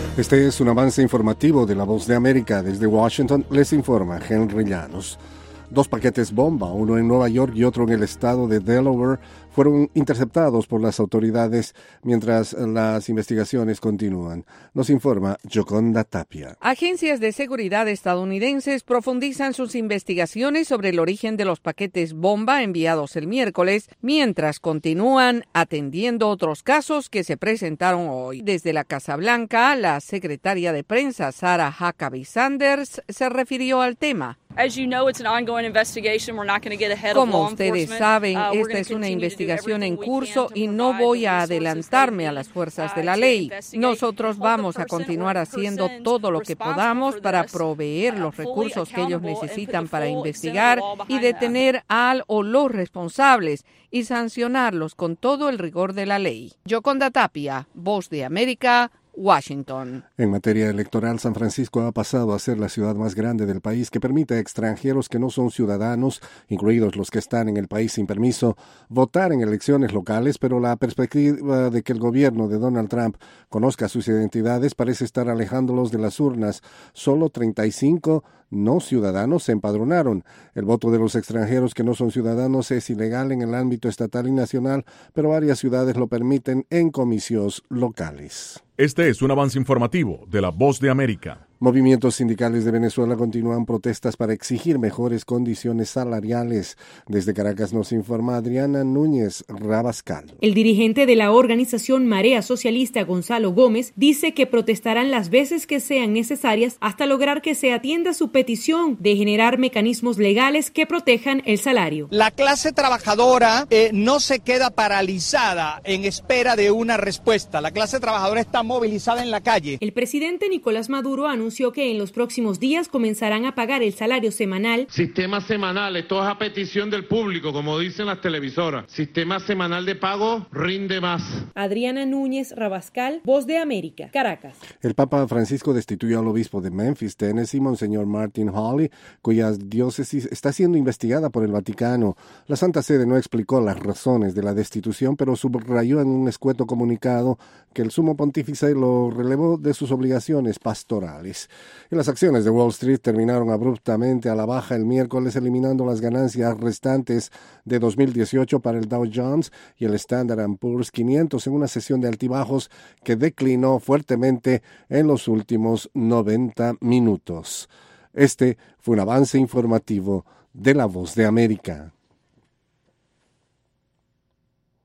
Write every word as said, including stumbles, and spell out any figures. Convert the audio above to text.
Este es un avance informativo de La Voz de América. Desde Washington les informa Henry Llanos. Dos paquetes bomba, uno en Nueva York y otro en el estado de Delaware, fueron interceptados por las autoridades mientras las investigaciones continúan. Nos informa Yoconda Tapia. Agencias de seguridad estadounidenses profundizan sus investigaciones sobre el origen de los paquetes bomba enviados el miércoles, mientras continúan atendiendo otros casos que se presentaron hoy. Desde la Casa Blanca, la secretaria de prensa Sarah Huckabee Sanders se refirió al tema. Como ustedes saben, esta es una investigación en curso y no voy a adelantarme a las fuerzas de la ley. Nosotros vamos a continuar haciendo todo lo que podamos para proveer los recursos que ellos necesitan para investigar y detener al o los responsables y sancionarlos con todo el rigor de la ley. Yoconda Tapia, Voz de América, Washington. En materia electoral, San Francisco ha pasado a ser la ciudad más grande del país que permite a extranjeros que no son ciudadanos, incluidos los que están en el país sin permiso, votar en elecciones locales, pero la perspectiva de que el gobierno de Donald Trump conozca sus identidades parece estar alejándolos de las urnas. Solo treinta y cinco no ciudadanos se empadronaron. El voto de los extranjeros que no son ciudadanos es ilegal en el ámbito estatal y nacional, pero varias ciudades lo permiten en comicios locales. Este es un avance informativo de La Voz de América. Movimientos sindicales de Venezuela continúan protestas para exigir mejores condiciones salariales. Desde Caracas nos informa Adriana Núñez Rabascal. El dirigente de la organización Marea Socialista, Gonzalo Gómez, dice que protestarán las veces que sean necesarias hasta lograr que se atienda su petición de generar mecanismos legales que protejan el salario. La clase trabajadora eh, no se queda paralizada en espera de una respuesta. La clase trabajadora está movilizada en la calle. El presidente Nicolás Maduro anunció que en los próximos días comenzarán a pagar el salario semanal. Sistema semanal, esto es a petición del público, como dicen las televisoras. Sistema semanal de pago rinde más. Adriana Núñez Rabascal, Voz de América, Caracas. El Papa Francisco destituyó al obispo de Memphis, Tennessee, Monseñor Martin Hawley, cuya diócesis está siendo investigada por el Vaticano. La Santa Sede no explicó las razones de la destitución, pero subrayó en un escueto comunicado que el sumo pontífice lo relevó de sus obligaciones pastorales. Y las acciones de Wall Street terminaron abruptamente a la baja el miércoles, eliminando las ganancias restantes de dos mil dieciocho para el Dow Jones y el Standard and Poor's quinientos en una sesión de altibajos que declinó fuertemente en los últimos noventa minutos. Este fue un avance informativo de La Voz de América.